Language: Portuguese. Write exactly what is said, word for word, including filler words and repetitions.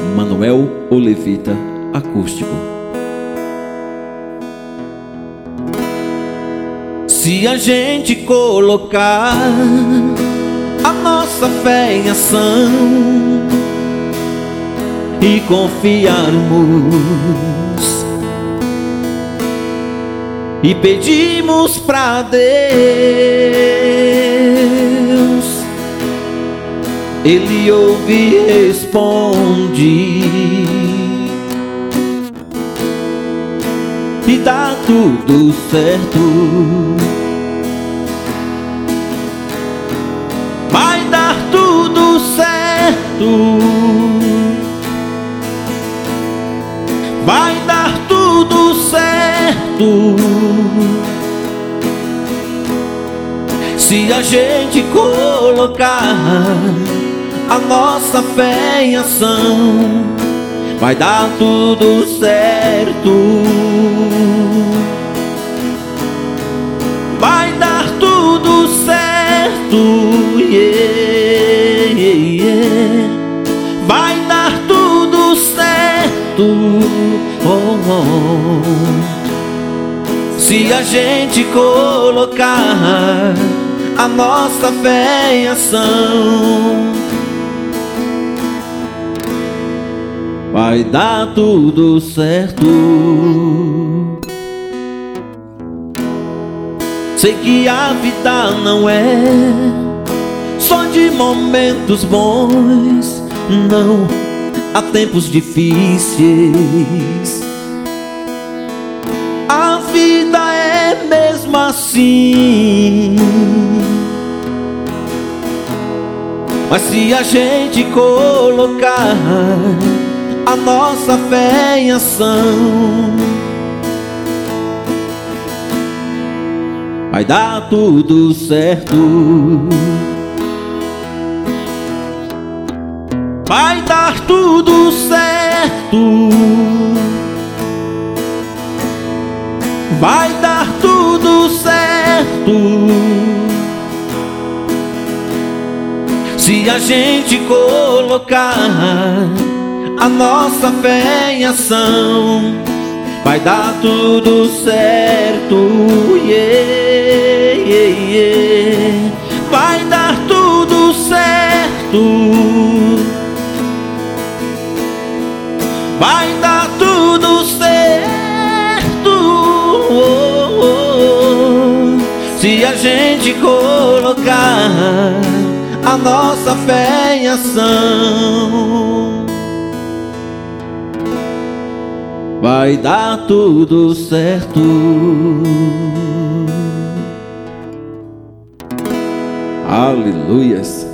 Manuel Olevita Acústico. Se a gente colocar a nossa fé em ação e confiarmos e pedimos pra Deus, Ele ouve e responde e dá tudo certo. Vai dar tudo certo. Vai dar tudo certo. Se a gente colocar a nossa fé em ação, vai dar tudo certo. Vai dar tudo certo, yeah, yeah. Vai dar tudo certo, oh, oh. Se a gente colocar a nossa fé em ação, vai dar tudo certo. Sei que a vida não é só de momentos bons, não, há tempos difíceis. A vida é mesmo assim. Mas se a gente colocar a nossa fé em ação, vai dar tudo certo. Vai dar tudo certo. Vai dar tudo certo. Se a gente colocar a nossa fé em ação, vai dar tudo certo, yeah, yeah, yeah. Vai dar tudo certo. Vai dar tudo certo, oh, oh. Se a gente colocar a nossa fé em ação, vai dar tudo certo. Aleluias.